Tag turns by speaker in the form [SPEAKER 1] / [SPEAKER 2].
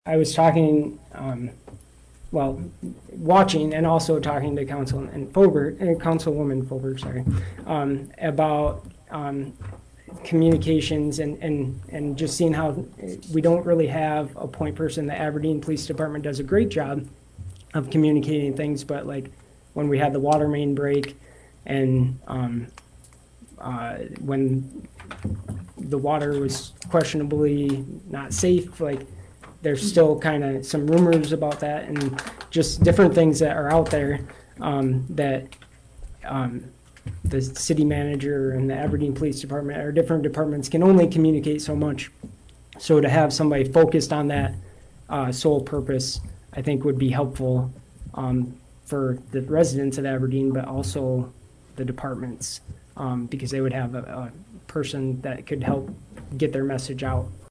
[SPEAKER 1] I was talking, well, watching and also talking to Councilwoman Fulber, sorry, about communications and just seeing how we don't really have a point person. The Aberdeen Police Department does a great job of communicating things, but like when we had the water main break and when the water was questionably not safe, like there's still kind of some rumors about that and just different things that are out there that the city manager and the Aberdeen Police Department or different departments can only communicate so much. So to have somebody focused on that sole purpose, I think would be helpful for the residents of Aberdeen, but also the departments, because they would have a person that could help get their message out.